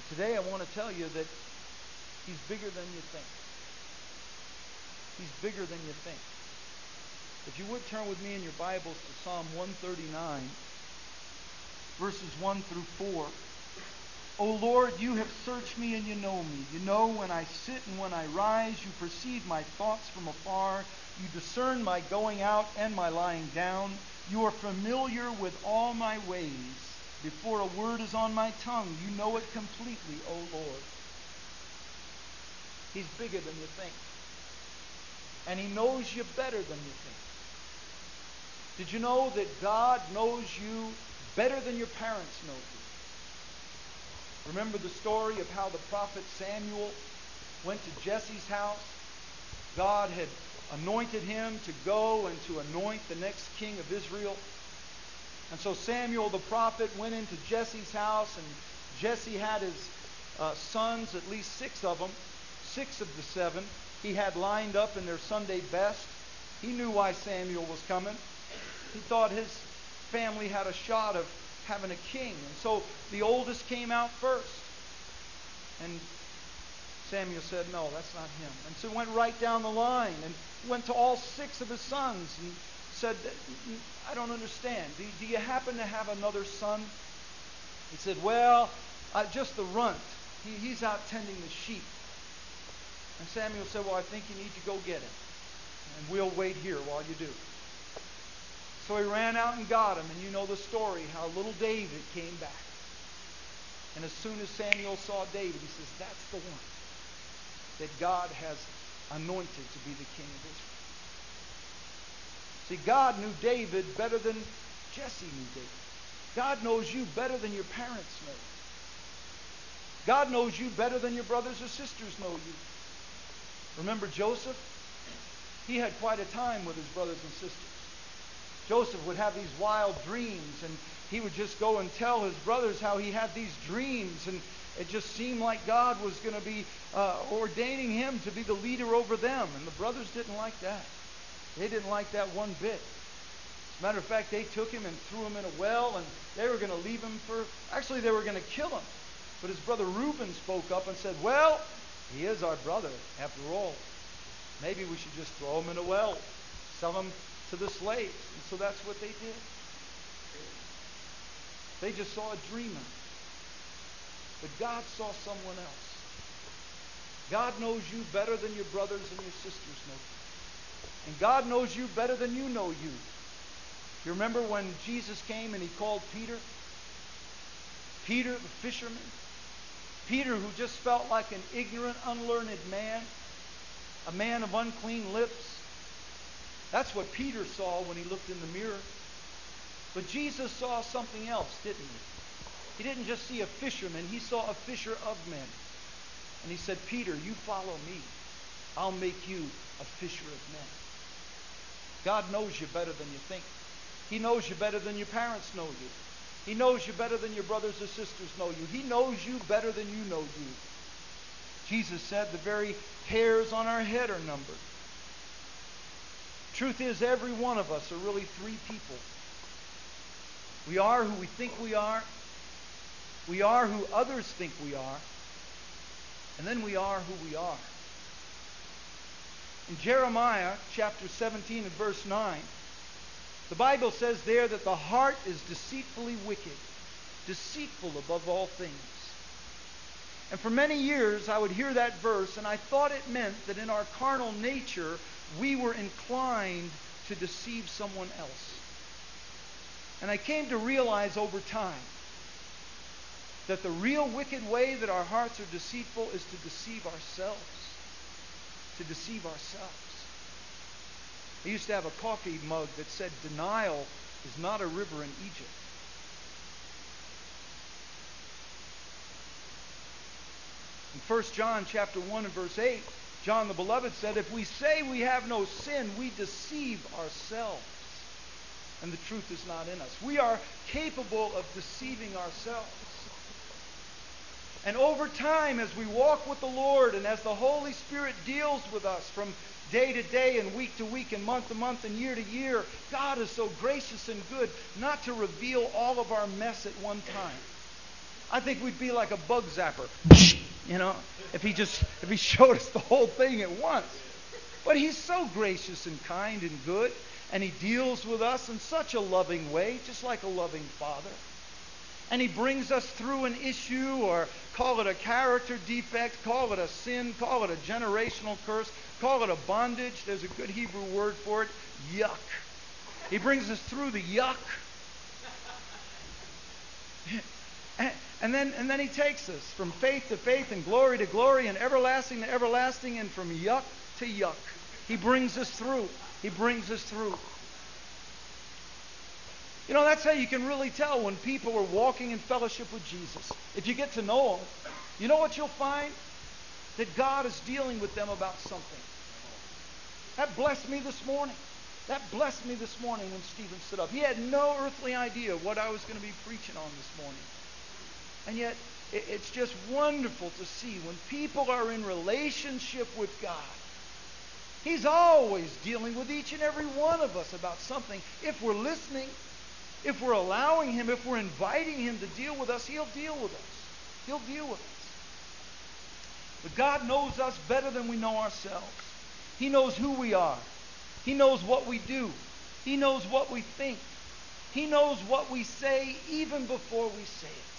Today I want to tell you that He's bigger than you think. He's bigger than you think. If you would turn with me in your Bibles to Psalm 139, verses 1 through 4. O Lord, you have searched me and you know me. You know when I sit and when I rise. You perceive my thoughts from afar. You discern my going out and my lying down. You are familiar with all my ways. Before a word is on my tongue, you know it completely, O Lord. He's bigger than you think. And He knows you better than you think. Did you know that God knows you better than your parents know you? Remember the story of how the prophet Samuel went to Jesse's house? God had anointed him to go and to anoint the next king of Israel. And so Samuel the prophet went into Jesse's house, and Jesse had his sons, at least 6 of them, 6 of the 7, he had lined up in their Sunday best. He knew why Samuel was coming. He thought his family had a shot of having a king. And so the oldest came out first. And Samuel said, no, that's not him. And so went right down the line and went to all 6 of his sons and said, I don't understand. Do you happen to have another son? He said, well, just the runt. He's out tending the sheep. And Samuel said, well, I think you need to go get him. And we'll wait here while you do. So he ran out and got him. And you know the story, how little David came back. And as soon as Samuel saw David, he says, that's the one that God has anointed to be the king of Israel. See, God knew David better than Jesse knew David. God knows you better than your parents know you. God knows you better than your brothers or sisters know you. Remember Joseph? He had quite a time with his brothers and sisters. Joseph would have these wild dreams, and he would just go and tell his brothers how he had these dreams, and it just seemed like God was going to be ordaining him to be the leader over them. And the brothers didn't like that. They didn't like that one bit. As a matter of fact, they took him and threw him in a well, and they were going to leave him actually they were going to kill him. But his brother Reuben spoke up and said, well, he is our brother after all. Maybe we should just throw him in a well, sell him to the slaves. And so that's what they did. They just saw a dreamer. But God saw someone else. God knows you better than your brothers and your sisters know you. And God knows you better than you know you. You remember when Jesus came and He called Peter? Peter, the fisherman. Peter, who just felt like an ignorant, unlearned man. A man of unclean lips. That's what Peter saw when he looked in the mirror. But Jesus saw something else, didn't He? He didn't just see a fisherman. He saw a fisher of men. And He said, Peter, you follow me. I'll make you a fisher of men. God knows you better than you think. He knows you better than your parents know you. He knows you better than your brothers or sisters know you. He knows you better than you know you. Jesus said the very hairs on our head are numbered. Truth is, every one of us are really 3 people. We are who we think we are. We are who others think we are. And then we are who we are. In Jeremiah chapter 17 and verse 9, the Bible says there that the heart is deceitfully wicked, deceitful above all things. And for many years I would hear that verse and I thought it meant that in our carnal nature we were inclined to deceive someone else. And I came to realize over time that the real wicked way that our hearts are deceitful is to deceive ourselves. To deceive ourselves. I used to have a coffee mug that said, denial is not a river in Egypt. In 1 John chapter 1 and verse 8, John the Beloved said, if we say we have no sin, we deceive ourselves. And the truth is not in us. We are capable of deceiving ourselves. And over time, as we walk with the Lord and as the Holy Spirit deals with us from day to day and week to week and month to month and year to year, God is so gracious and good not to reveal all of our mess at one time. I think we'd be like a bug zapper, if he showed us the whole thing at once. But he's so gracious and kind and good, and he deals with us in such a loving way, just like a loving father. And he brings us through an issue, or call it a character defect, call it a sin, call it a generational curse, call it a bondage. There's a good Hebrew word for it, yuck. He brings us through the yuck. And then he takes us from faith to faith and glory to glory and everlasting to everlasting and from yuck to yuck. He brings us through. He brings us through. That's how you can really tell when people are walking in fellowship with Jesus. If you get to know them, you know what you'll find? That God is dealing with them about something. That blessed me this morning. That blessed me this morning when Stephen stood up. He had no earthly idea what I was going to be preaching on this morning. And yet, it's just wonderful to see when people are in relationship with God. He's always dealing with each and every one of us about something. If we're listening, if we're allowing Him, if we're inviting Him to deal with us, He'll deal with us. He'll deal with us. But God knows us better than we know ourselves. He knows who we are. He knows what we do. He knows what we think. He knows what we say even before we say it.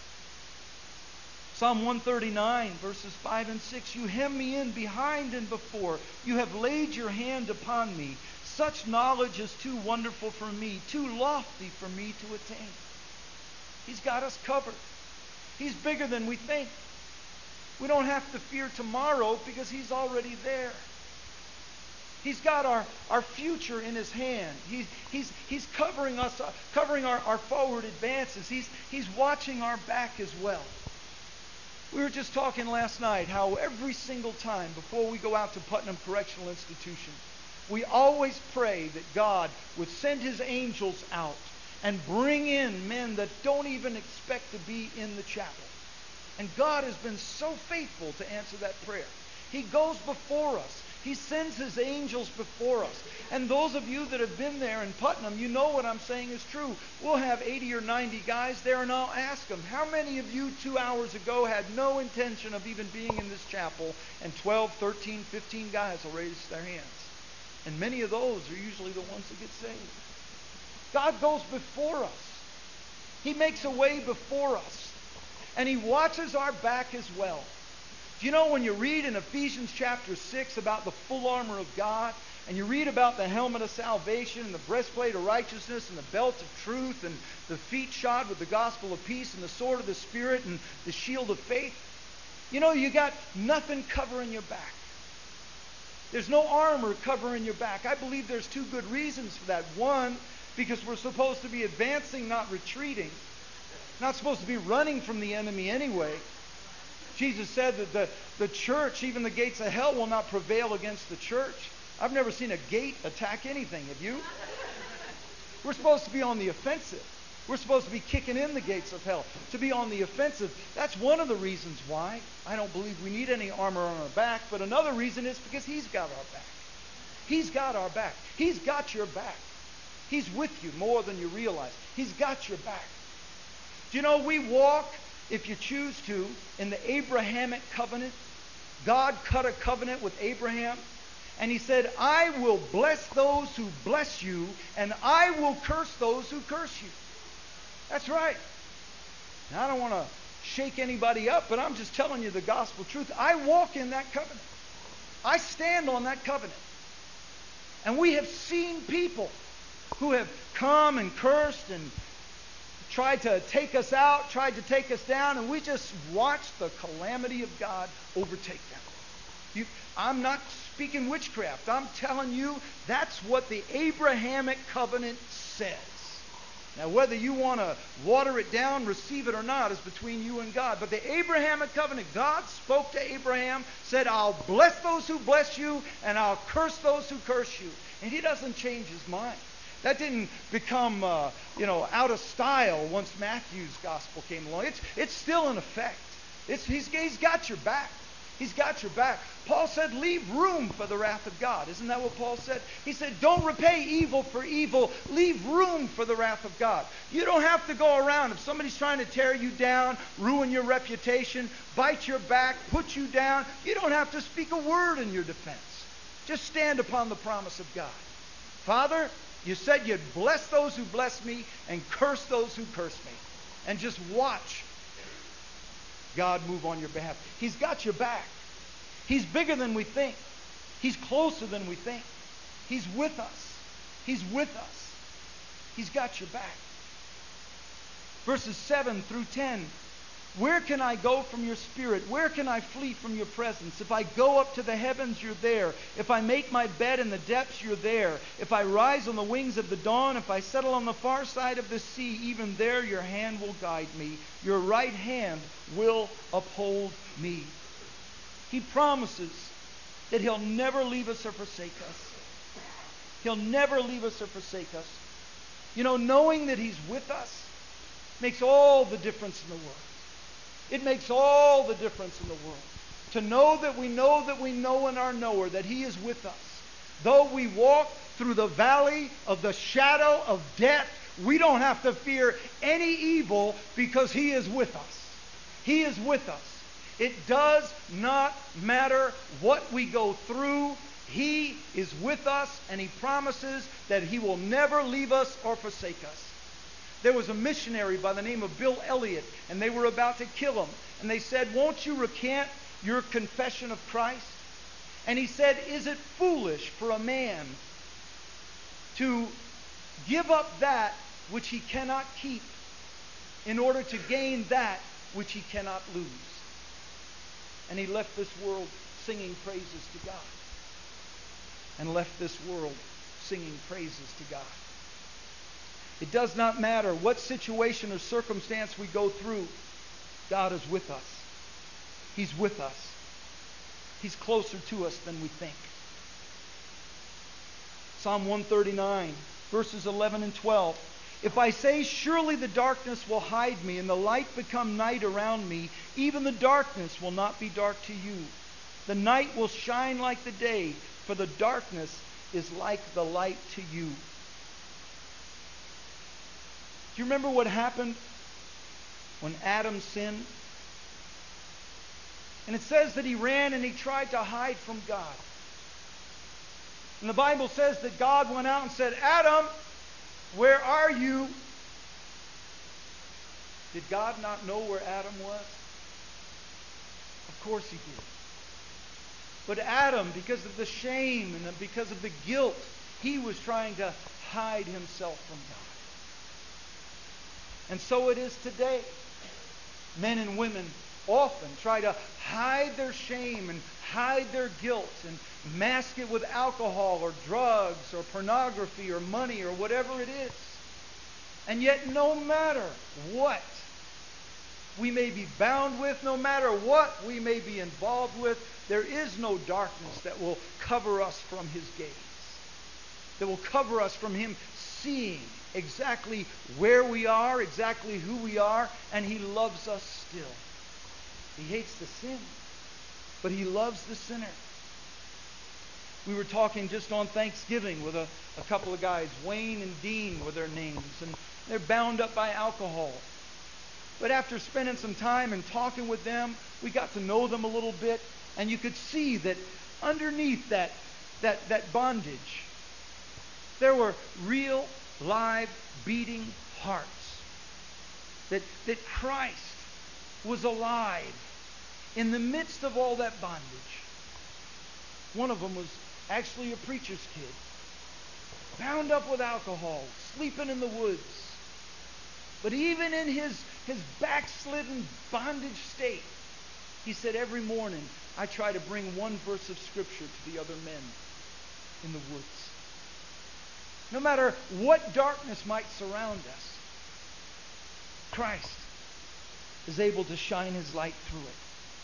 Psalm 139, verses 5 and 6. You hem me in behind and before. You have laid your hand upon me. Such knowledge is too wonderful for me, too lofty for me to attain. He's got us covered. He's bigger than we think. We don't have to fear tomorrow because He's already there. He's got our future in His hand. He's covering us, covering our forward advances. He's watching our back as well. We were just talking last night how every single time before we go out to Putnam Correctional Institution, we always pray that God would send His angels out and bring in men that don't even expect to be in the chapel. And God has been so faithful to answer that prayer. He goes before us. He sends His angels before us. And those of you that have been there in Putnam, you know what I'm saying is true. We'll have 80 or 90 guys there, and I'll ask them, how many of you 2 hours ago had no intention of even being in this chapel? And 12, 13, 15 guys will raise their hands. And many of those are usually the ones that get saved. God goes before us. He makes a way before us. And He watches our back as well. Do you know when you read in Ephesians chapter 6 about the full armor of God, and you read about the helmet of salvation and the breastplate of righteousness and the belt of truth and the feet shod with the gospel of peace and the sword of the Spirit and the shield of faith, you got nothing covering your back. There's no armor covering your back. I believe there's two good reasons for that. One, because we're supposed to be advancing, not retreating. Not supposed to be running from the enemy anyway. Jesus said that the church, even the gates of hell, will not prevail against the church. I've never seen a gate attack anything. Have you? We're supposed to be on the offensive. We're supposed to be kicking in the gates of hell. To be on the offensive. That's one of the reasons why I don't believe we need any armor on our back. But another reason is because He's got our back. He's got our back. He's got your back. He's with you more than you realize. He's got your back. Do you know we walk, if you choose to, in the Abrahamic covenant? God cut a covenant with Abraham, and He said, I will bless those who bless you, and I will curse those who curse you. That's right. Now, I don't want to shake anybody up, but I'm just telling you the gospel truth. I walk in that covenant. I stand on that covenant. And we have seen people who have come and cursed and tried to take us out, tried to take us down, and we just watched the calamity of God overtake them. I'm not speaking witchcraft. I'm telling you that's what the Abrahamic covenant says. Now, whether you want to water it down, receive it or not, is between you and God. But the Abrahamic covenant, God spoke to Abraham, said, I'll bless those who bless you, and I'll curse those who curse you. And He doesn't change His mind. That didn't become, out of style once Matthew's gospel came along. It's still in effect. He's got your back. He's got your back. Paul said, leave room for the wrath of God. Isn't that what Paul said? He said, don't repay evil for evil. Leave room for the wrath of God. You don't have to go around. If somebody's trying to tear you down, ruin your reputation, bite your back, put you down, you don't have to speak a word in your defense. Just stand upon the promise of God. Father, you said you'd bless those who bless me and curse those who curse me. And just watch God move on your behalf. He's got your back. He's bigger than we think. He's closer than we think. He's with us. He's with us. He's got your back. Verses 7 through 10. Where can I go from your spirit? Where can I flee from your presence? If I go up to the heavens, you're there. If I make my bed in the depths, you're there. If I rise on the wings of the dawn, if I settle on the far side of the sea, even there your hand will guide me. Your right hand will uphold me. He promises that He'll never leave us or forsake us. He'll never leave us or forsake us. You know, knowing that He's with us makes all the difference in the world. It makes all the difference in the world. To know that we know in our knower that He is with us. Though we walk through the valley of the shadow of death, we don't have to fear any evil because He is with us. He is with us. It does not matter what we go through. He is with us, and He promises that He will never leave us or forsake us. There was a missionary by the name of Bill Elliott, and they were about to kill him. And they said, won't you recant your confession of Christ? And he said, is it foolish for a man to give up that which he cannot keep in order to gain that which he cannot lose? And he left this world singing praises to God. And left this world singing praises to God. It does not matter what situation or circumstance we go through, God is with us. He's with us. He's closer to us than we think. Psalm 139, verses 11 and 12. If I say, surely the darkness will hide me, and the light become night around me, even the darkness will not be dark to you. The night will shine like the day, for the darkness is like the light to you. Do you remember what happened when Adam sinned? And it says that he ran and he tried to hide from God. And the Bible says that God went out and said, Adam, where are you? Did God not know where Adam was? Of course He did. But Adam, because of the shame and because of the guilt, he was trying to hide himself from God. And so it is today. Men and women often try to hide their shame and hide their guilt and mask it with alcohol or drugs or pornography or money or whatever it is. And yet no matter what we may be bound with, no matter what we may be involved with, there is no darkness that will cover us from His gaze, that will cover us from Him seeing exactly where we are, exactly who we are, and He loves us still. He hates the sin, but He loves the sinner. We were talking just on Thanksgiving with a couple of guys, Wayne and Dean were their names, and they're bound up by alcohol. But after spending some time and talking with them, we got to know them a little bit, and you could see that underneath that bondage, there were real, live, beating hearts. That Christ was alive in the midst of all that bondage. One of them was actually a preacher's kid, bound up with alcohol, sleeping in the woods. But even in his backslidden bondage state, he said, every morning I try to bring one verse of Scripture to the other men in the woods. No matter what darkness might surround us, Christ is able to shine His light through it.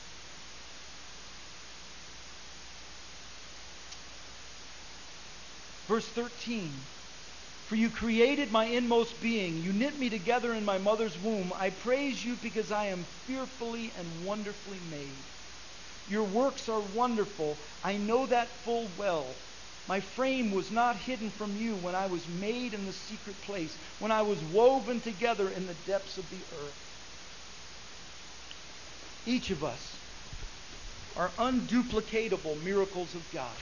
Verse 13, for you created my inmost being. You knit me together in my mother's womb. I praise you because I am fearfully and wonderfully made. Your works are wonderful. I know that full well. My frame was not hidden from you when I was made in the secret place, when I was woven together in the depths of the earth. Each of us are unduplicatable miracles of God.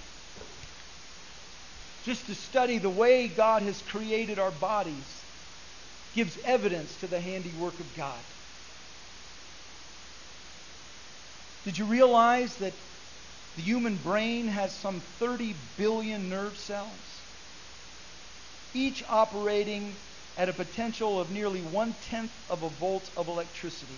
Just to study the way God has created our bodies gives evidence to the handiwork of God. Did you realize that the human brain has some 30 billion nerve cells, each operating at a potential of nearly 1/10 of a volt of electricity?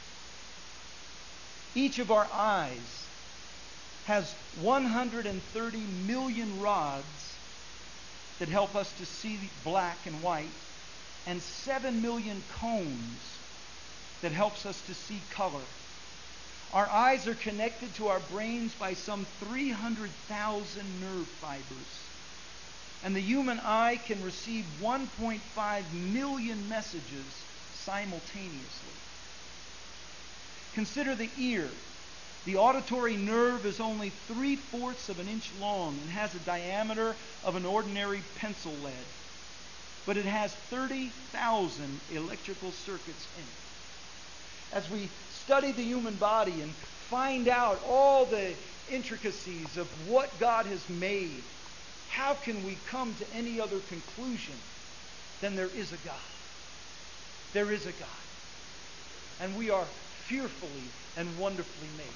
Each of our eyes has 130 million rods that help us to see black and white, and 7 million cones that helps us to see color. Our eyes are connected to our brains by some 300,000 nerve fibers. And the human eye can receive 1.5 million messages simultaneously. Consider the ear. The auditory nerve is only 3/4 of an inch long and has a diameter of an ordinary pencil lead. But it has 30,000 electrical circuits in it. As we study the human body and find out all the intricacies of what God has made, how can we come to any other conclusion than there is a God? There is a God. And we are fearfully and wonderfully made.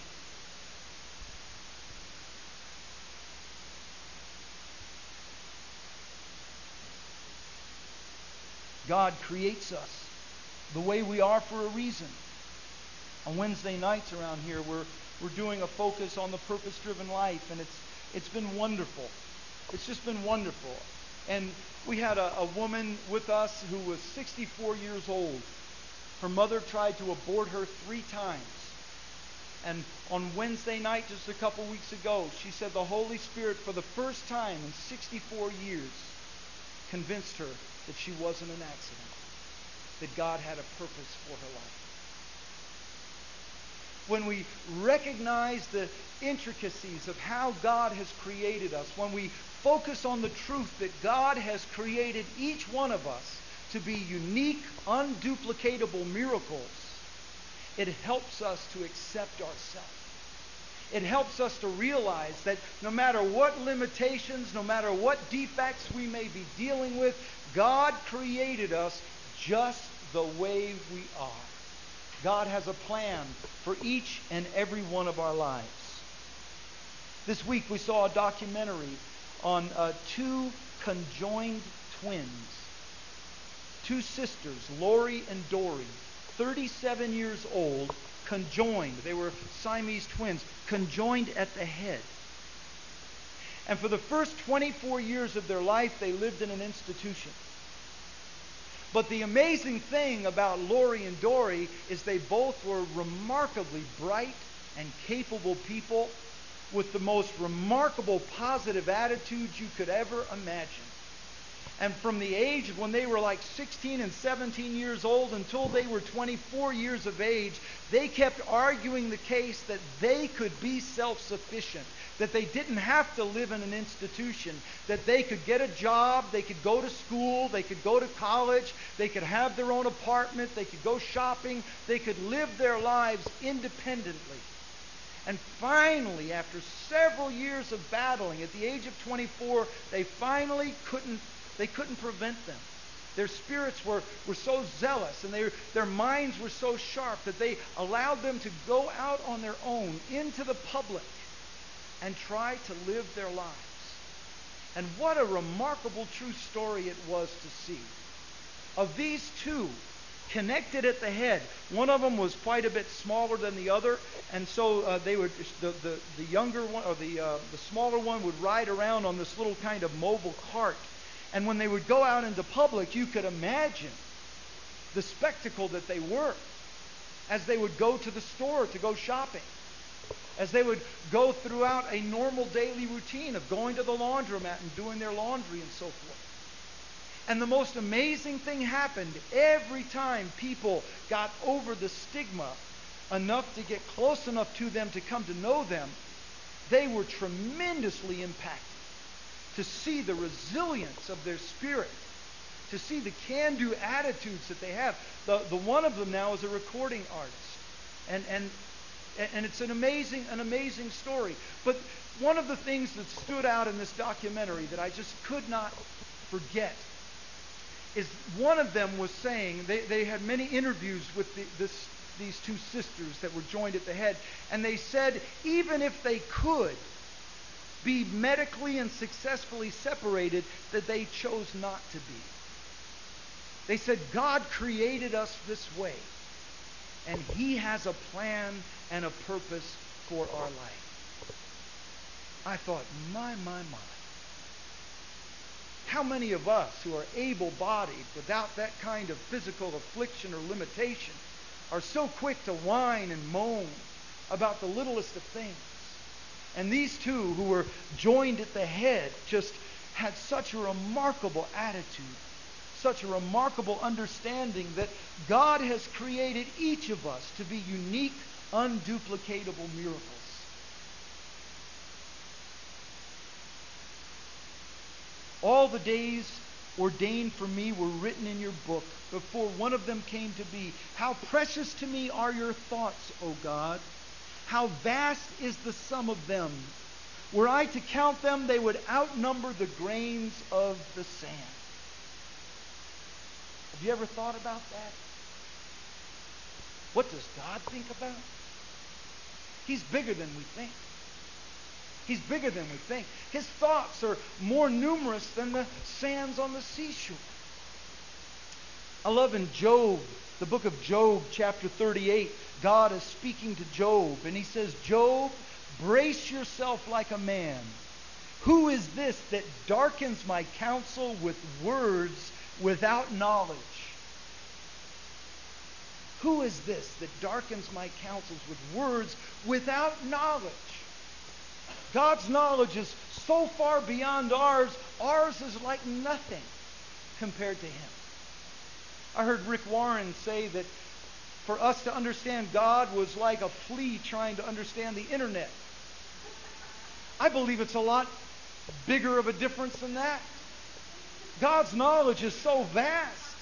God creates us the way we are for a reason. On Wednesday nights around here, we're doing a focus on the purpose-driven life, and it's been wonderful. It's just been wonderful. And we had a woman with us who was 64 years old. Her mother tried to abort her 3 times. And on Wednesday night, just a couple weeks ago, she said the Holy Spirit, for the first time in 64 years, convinced her that she wasn't an accident, that God had a purpose for her life. When we recognize the intricacies of how God has created us, when we focus on the truth that God has created each one of us to be unique, unduplicatable miracles, it helps us to accept ourselves. It helps us to realize that no matter what limitations, no matter what defects we may be dealing with, God created us just the way we are. God has a plan for each and every one of our lives. This week we saw a documentary on 2 conjoined twins. 2 sisters, Lori and Dory, 37 years old, conjoined. They were Siamese twins, conjoined at the head. And for the first 24 years of their life, they lived in an institution. But the amazing thing about Lori and Dory is they both were remarkably bright and capable people with the most remarkable positive attitudes you could ever imagine. And from the age of when they were like 16 and 17 years old until they were 24 years of age, they kept arguing the case that they could be self-sufficient, that they didn't have to live in an institution, that they could get a job, they could go to school, they could go to college, they could have their own apartment, they could go shopping, they could live their lives independently. And finally, after several years of battling, at the age of 24, they finally couldn't prevent them. Their spirits were so zealous and their minds were so sharp that they allowed them to go out on their own into the public and try to live their lives. And what a remarkable true story it was to see. Of these 2, connected at the head, one of them was quite a bit smaller than the other, and so they would the younger one, or the smaller one, would ride around on this little kind of mobile cart. And when they would go out into public, you could imagine the spectacle that they were as they would go to the store to go shopping, as they would go throughout a normal daily routine of going to the laundromat and doing their laundry and so forth. And the most amazing thing happened every time people got over the stigma enough to get close enough to them to come to know them, they were tremendously impacted. To see the resilience of their spirit, to see the can-do attitudes that they have. The one of them now is a recording artist, and it's an amazing story. But one of the things that stood out in this documentary that I just could not forget is one of them was saying, they had many interviews with these two sisters that were joined at the head, and they said even if they could be medically and successfully separated, that they chose not to be. They said God created us this way, and He has a plan and a purpose for our life. I thought, my. How many of us who are able-bodied without that kind of physical affliction or limitation are so quick to whine and moan about the littlest of things? And these two who were joined at the head just had such a remarkable attitude, such a remarkable understanding that God has created each of us to be unique, unduplicatable miracles. All the days ordained for me were written in your book before one of them came to be. How precious to me are your thoughts, O God! How vast is the sum of them! Were I to count them, they would outnumber the grains of the sand. Have you ever thought about that? What does God think about? He's bigger than we think. He's bigger than we think. His thoughts are more numerous than the sands on the seashore. I love in Job, the book of Job, chapter 38, God is speaking to Job, and He says, Job, brace yourself like a man. Who is this that darkens my counsel with words without knowledge? Who is this that darkens my counsels with words without knowledge? God's knowledge is so far beyond ours. Ours is like nothing compared to Him. I heard Rick Warren say that for us to understand God was like a flea trying to understand the internet. I believe it's a lot bigger of a difference than that. God's knowledge is so vast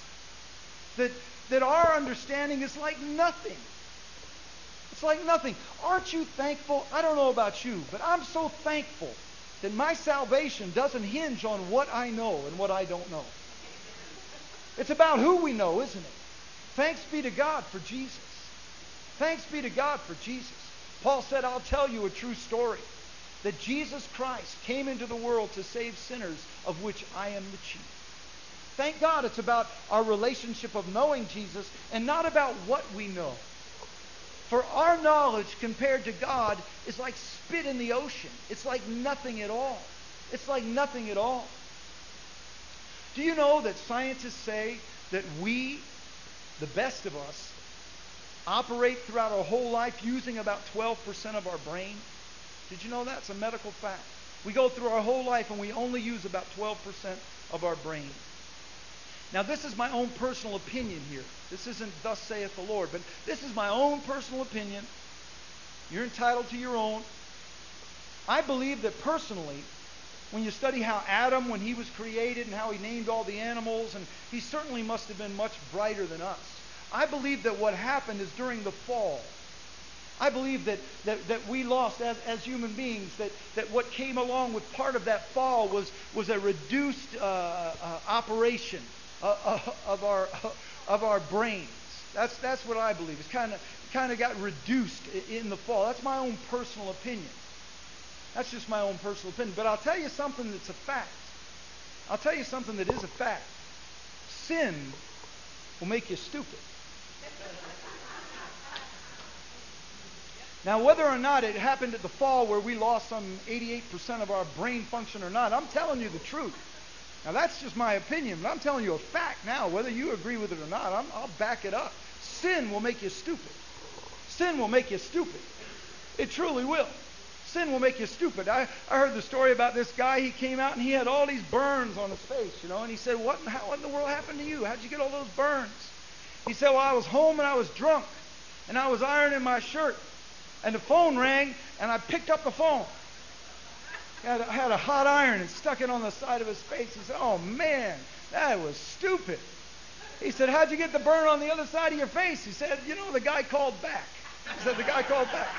that our understanding is like nothing. It's like nothing. Aren't you thankful? I don't know about you, but I'm so thankful that my salvation doesn't hinge on what I know and what I don't know. It's about who we know, isn't it? Thanks be to God for Jesus. Thanks be to God for Jesus. Paul said, I'll tell you a true story. That Jesus Christ came into the world to save sinners, of which I am the chief. Thank God it's about our relationship of knowing Jesus and not about what we know. For our knowledge compared to God is like spit in the ocean. It's like nothing at all. It's like nothing at all. Do you know that scientists say that we, the best of us, operate throughout our whole life using about 12% of our brain? Did you know that? It's a medical fact. We go through our whole life and we only use about 12% of our brain. Now, this is my own personal opinion here. This isn't thus saith the Lord, but this is my own personal opinion. You're entitled to your own. I believe that personally, when you study how Adam, when he was created and how he named all the animals, and he certainly must have been much brighter than us. I believe that what happened is during the fall. I believe that we lost as human beings, that what came along with part of that fall was a reduced operation of our brains. That's what I believe. It's kind of got reduced in the fall. That's my own personal opinion. That's just my own personal opinion. But I'll tell you something that's a fact. I'll tell you something that is a fact. Sin will make you stupid. Now, whether or not it happened at the fall where we lost some 88% of our brain function or not, I'm telling you the truth. Now, that's just my opinion, but I'm telling you a fact now. Whether you agree with it or not, I'll back it up. Sin will make you stupid. Sin will make you stupid. It truly will. Sin will make you stupid. I heard the story about this guy. He came out and he had all these burns on his face, and he said, what in the world happened to you? How'd you get all those burns? He said, well, I was home and I was drunk. And I was ironing my shirt. And the phone rang, and I picked up the phone. I had a hot iron and stuck it on the side of his face. He said, "Oh, man, that was stupid." He said, "How'd you get the burn on the other side of your face?" He said, "The guy called back." He said, "The guy called back."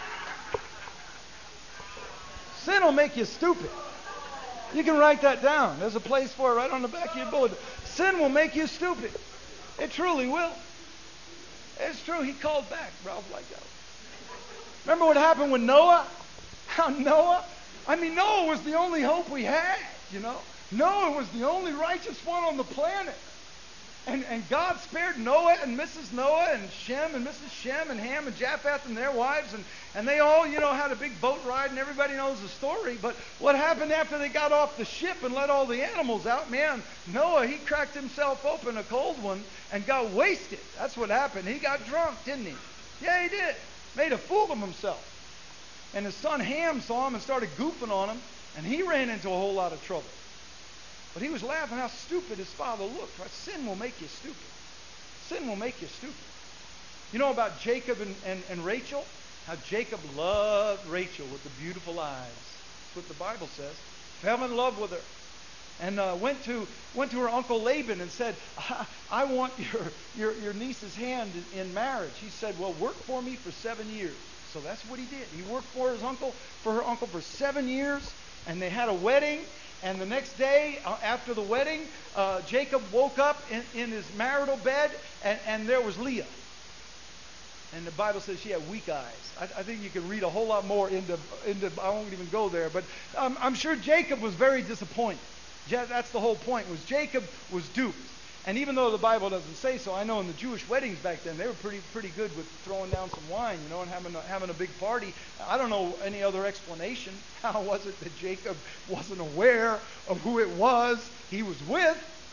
Sin will make you stupid. You can write that down. There's a place for it right on the back of your bulletin. Sin will make you stupid. It truly will. It's true. He called back. Ralph liked that. Remember what happened with Noah? How Noah was the only hope we had, Noah was the only righteous one on the planet. And God spared Noah and Mrs. Noah and Shem and Mrs. Shem and Ham and Japheth and their wives. And they all, had a big boat ride, and everybody knows the story. But what happened after they got off the ship and let all the animals out? Man, Noah, he cracked himself open, a cold one, and got wasted. That's what happened. He got drunk, didn't he? Yeah, he did. Made a fool of himself. And his son Ham saw him and started goofing on him, and he ran into a whole lot of trouble. But he was laughing how stupid his father looked. Right? Sin will make you stupid. Sin will make you stupid. You know about Jacob and Rachel? How Jacob loved Rachel with the beautiful eyes. That's what the Bible says. Fell in love with her. And went to her uncle Laban and said, "I want your niece's hand in marriage." He said, "Well, work for me for 7 years." So that's what he did. He worked for her uncle for 7 years, and they had a wedding. And the next day, after the wedding, Jacob woke up in his marital bed, and there was Leah. And the Bible says she had weak eyes. I think you can read a whole lot more into I won't even go there. But I'm sure Jacob was very disappointed. That's the whole point, was Jacob was duped. And even though the Bible doesn't say so, I know in the Jewish weddings back then, they were pretty good with throwing down some wine, and having a big party. I don't know any other explanation. How was it that Jacob wasn't aware of who it was he was with?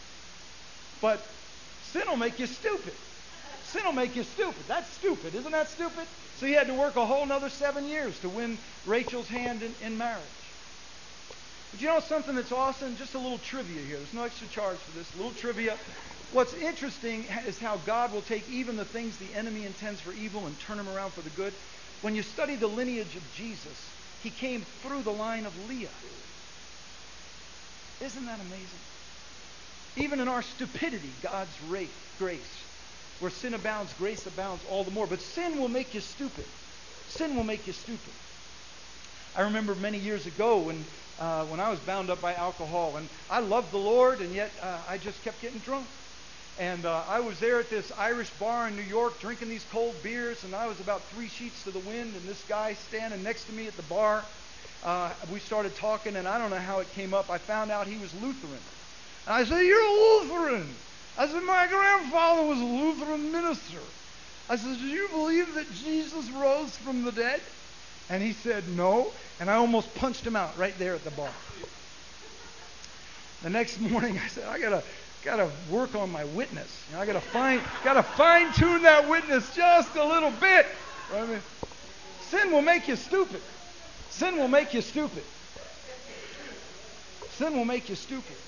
But sin will make you stupid. Sin will make you stupid. That's stupid. Isn't that stupid? So he had to work a whole another 7 years to win Rachel's hand in marriage. But you know something that's awesome? Just a little trivia here. There's no extra charge for this. A little trivia. What's interesting is how God will take even the things the enemy intends for evil and turn them around for the good. When you study the lineage of Jesus, he came through the line of Leah. Isn't that amazing? Even in our stupidity, God's grace. Where sin abounds, grace abounds all the more. But sin will make you stupid. Sin will make you stupid. I remember many years ago when I was bound up by alcohol, and I loved the Lord, and yet I just kept getting drunk. And I was there at this Irish bar in New York drinking these cold beers, and I was about 3 sheets to the wind, and this guy standing next to me at the bar, we started talking, and I don't know how it came up. I found out he was Lutheran. And I said, "You're a Lutheran." I said, "My grandfather was a Lutheran minister." I said, "Do you believe that Jesus rose from the dead?" And he said, "No." And I almost punched him out right there at the bar. The next morning, I said, "I gotta work on my witness. I gotta fine tune that witness just a little bit." I mean, sin will make you stupid. Sin will make you stupid. Sin will make you stupid.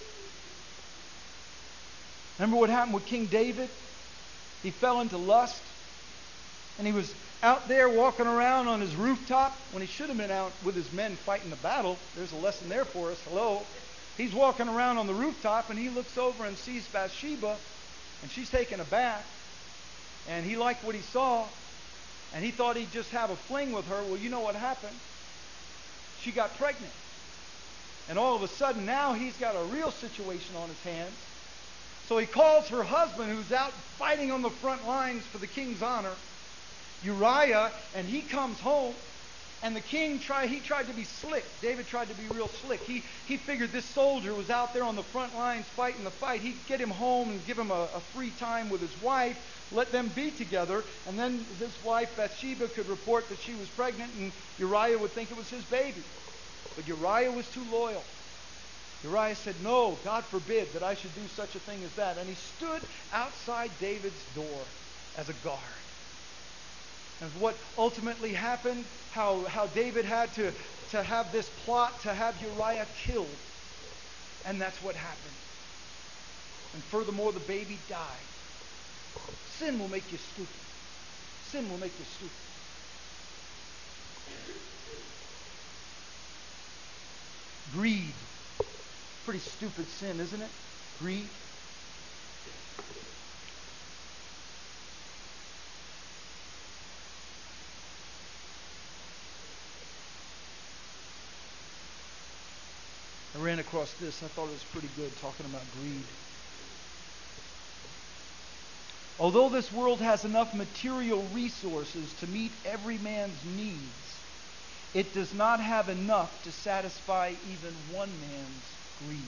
Remember what happened with King David? He fell into lust, and he was out there walking around on his rooftop when he should have been out with his men fighting the battle. There's a lesson there for us. Hello. He's walking around on the rooftop, and he looks over and sees Bathsheba, and she's taking a bath, and he liked what he saw, and he thought he'd just have a fling with her. Well, you know what happened? She got pregnant. And all of a sudden, now he's got a real situation on his hands. So he calls her husband, who's out fighting on the front lines for the king's honor, Uriah, and he comes home. And the king tried to be slick. David tried to be real slick. He figured this soldier was out there on the front lines fighting the fight. He'd get him home and give him a free time with his wife, let them be together, and then his wife Bathsheba could report that she was pregnant, and Uriah would think it was his baby. But Uriah was too loyal. Uriah said, "No, God forbid that I should do such a thing as that." And he stood outside David's door as a guard. And what ultimately happened, how David had to have this plot to have Uriah killed. And that's what happened. And furthermore, the baby died. Sin will make you stupid. Sin will make you stupid. Greed. Pretty stupid sin, isn't it? Greed. I ran across this. I thought it was pretty good, talking about greed. Although this world has enough material resources to meet every man's needs, it does not have enough to satisfy even one man's greeds.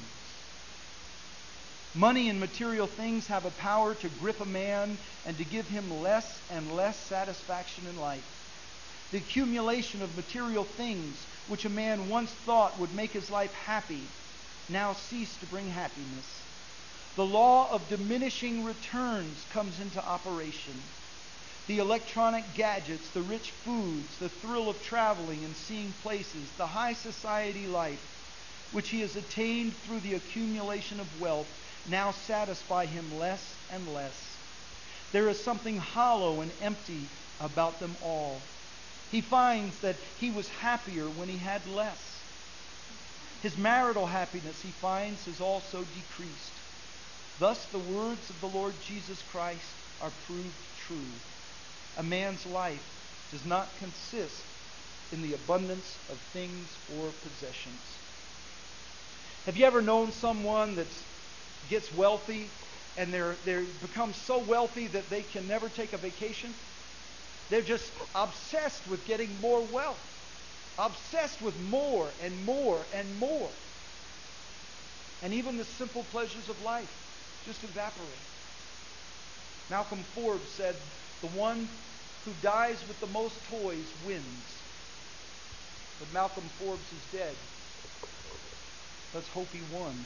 Money and material things have a power to grip a man and to give him less and less satisfaction in life. The accumulation of material things which a man once thought would make his life happy now cease to bring happiness. The law of diminishing returns comes into operation. The electronic gadgets, the rich foods, the thrill of traveling and seeing places, the high society life, which he has attained through the accumulation of wealth, now satisfy him less and less. There is something hollow and empty about them all. He finds that he was happier when he had less. His marital happiness, he finds, has also decreased. Thus the words of the Lord Jesus Christ are proved true. A man's life does not consist in the abundance of things or possessions. Have you ever known someone that gets wealthy and they become so wealthy that they can never take a vacation? They're just obsessed with getting more wealth. Obsessed with more and more and more. And even the simple pleasures of life just evaporate. Malcolm Forbes said, "The one who dies with the most toys wins." But Malcolm Forbes is dead. Let's hope he won.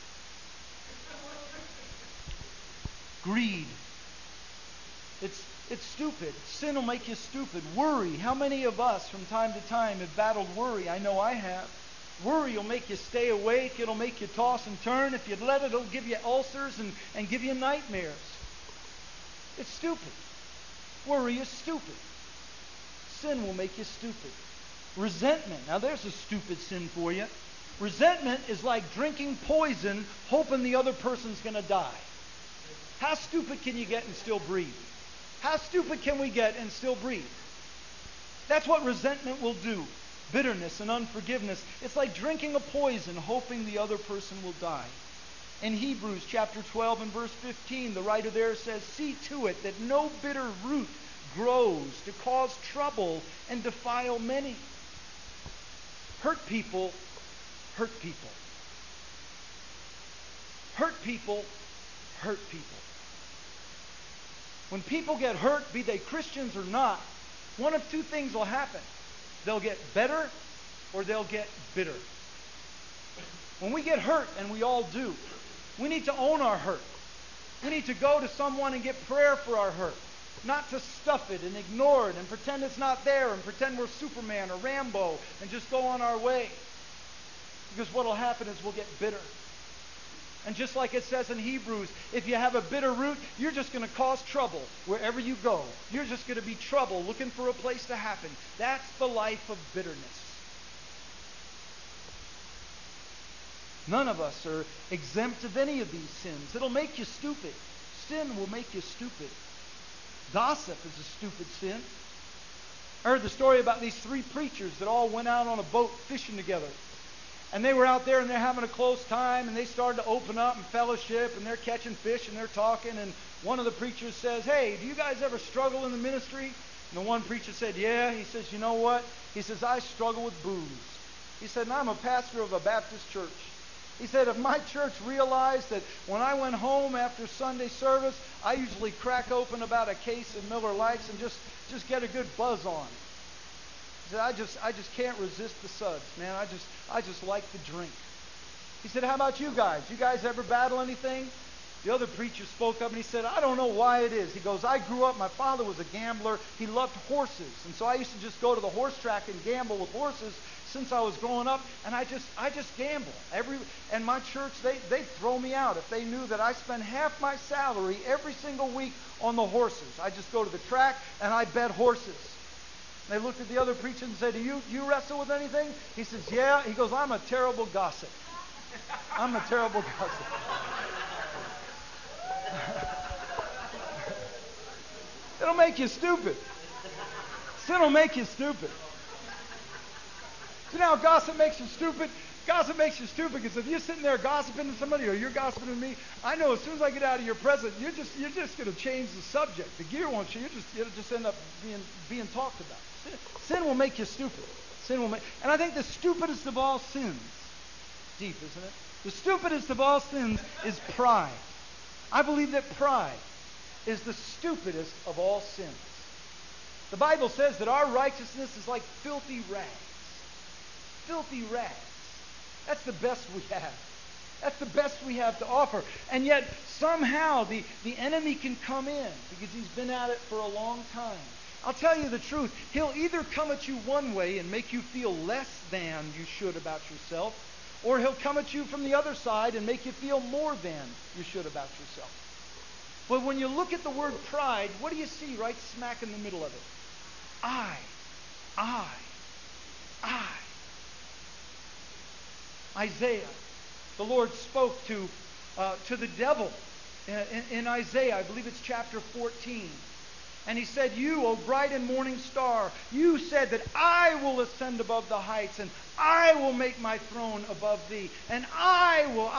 Greed. It's stupid. Sin will make you stupid. Worry. How many of us from time to time have battled worry? I know I have. Worry will make you stay awake. It'll make you toss and turn. If you let it, it'll give you ulcers and give you nightmares. It's stupid. Worry is stupid. Sin will make you stupid. Resentment. Now there's a stupid sin for you. Resentment is like drinking poison, hoping the other person's going to die. How stupid can you get and still breathe? How stupid can we get and still breathe? That's what resentment will do. Bitterness and unforgiveness. It's like drinking a poison, hoping the other person will die. In Hebrews chapter 12 and verse 15, the writer there says, "See to it that no bitter root grows to cause trouble and defile many." Hurt people hurt people. Hurt people hurt people. When people get hurt, be they Christians or not, one of two things will happen. They'll get better or they'll get bitter. When we get hurt, and we all do, we need to own our hurt. We need to go to someone and get prayer for our hurt. Not to stuff it and ignore it and pretend it's not there and pretend we're Superman or Rambo and just go on our way. Because what will happen is we'll get bitter. And just like it says in Hebrews, if you have a bitter root, you're just going to cause trouble wherever you go. You're just going to be trouble looking for a place to happen. That's the life of bitterness. None of us are exempt of any of these sins. It'll make you stupid. Sin will make you stupid. Gossip is a stupid sin. I heard the story about these three preachers that all went out on a boat fishing together. And they were out there and they're having a close time and they started to open up and fellowship and they're catching fish and they're talking. And one of the preachers says, "Hey, do you guys ever struggle in the ministry?" And the one preacher said, "Yeah." He says, "You know what?" He says, "I struggle with booze." He said, "And I'm a pastor of a Baptist church." He said, "If my church realized that when I went home after Sunday service, I usually crack open about a case of Miller Lights and just get a good buzz on." He said, I just can't resist the suds, man. I just like the drink." He said, "How about you guys? You guys ever battle anything?" The other preacher spoke up and he said, "I don't know why it is." He goes, "I grew up, my father was a gambler. He loved horses. And so I used to just go to the horse track and gamble with horses. since I was growing up, and I just gamble. And my church, they'd throw me out if they knew that I spent half my salary every single week on the horses. I just go to the track and I bet horses. They looked at the other preacher and said, do you wrestle with anything? He says, yeah. He goes, I'm a terrible gossip. I'm a terrible gossip. It'll make you stupid. Sin will make you stupid. You know how gossip makes you stupid? Gossip makes you stupid because if you're sitting there gossiping to somebody or you're gossiping to me, I know as soon as I get out of your presence, you're just going to change the subject. The gear won't change. It'll just end up being talked about. Sin will make you stupid. And I think the stupidest of all sins, deep, isn't it? The stupidest of all sins is pride. I believe that pride is the stupidest of all sins. The Bible says that our righteousness is like filthy rags. Filthy rags. That's the best we have. That's the best we have to offer. And yet, somehow, the enemy can come in because he's been at it for a long time. I'll tell you the truth. He'll either come at you one way and make you feel less than you should about yourself, or he'll come at you from the other side and make you feel more than you should about yourself. But when you look at the word pride, what do you see right smack in the middle of it? I. Isaiah, the Lord spoke to the devil in Isaiah, I believe it's chapter 14. And he said, you, O bright and morning star, you said that I will ascend above the heights, and I will make my throne above thee, and I will,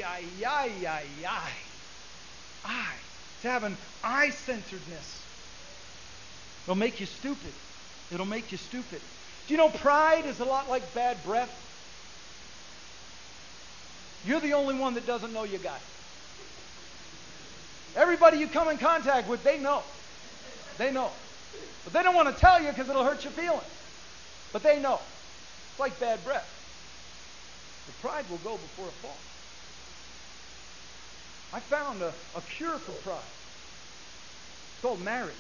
to have an I-centeredness. It'll make you stupid. It'll make you stupid. Do you know pride is a lot like bad breath? You're the only one that doesn't know you got it. Everybody you come in contact with, they know. They know. But they don't want to tell you because it'll hurt your feelings. But they know. It's like bad breath. The pride will go before a fall. I found a cure for pride. It's called marriage.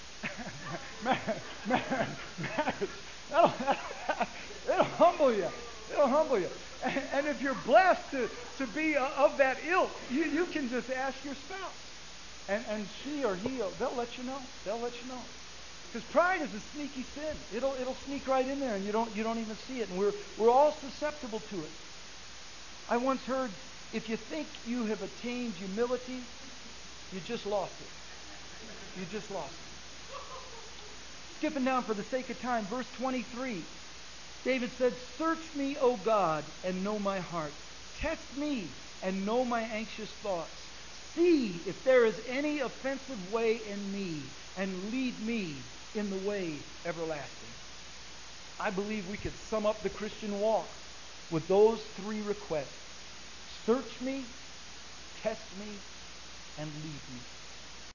Marriage. It'll humble you. It'll humble you. And if you're blessed to be of that ilk, you can just ask your spouse. And she or he, they'll let you know. They'll let you know. Because pride is a sneaky sin. It'll sneak right in there and you don't even see it. And we're all susceptible to it. I once heard, if you think you have attained humility, you just lost it. You just lost it. Skipping down for the sake of time, verse 23. David said, search me, O God, and know my heart. Test me and know my anxious thoughts. See if there is any offensive way in me, and lead me in the way everlasting. I believe we could sum up the Christian walk with those three requests. Search me, test me, and lead me.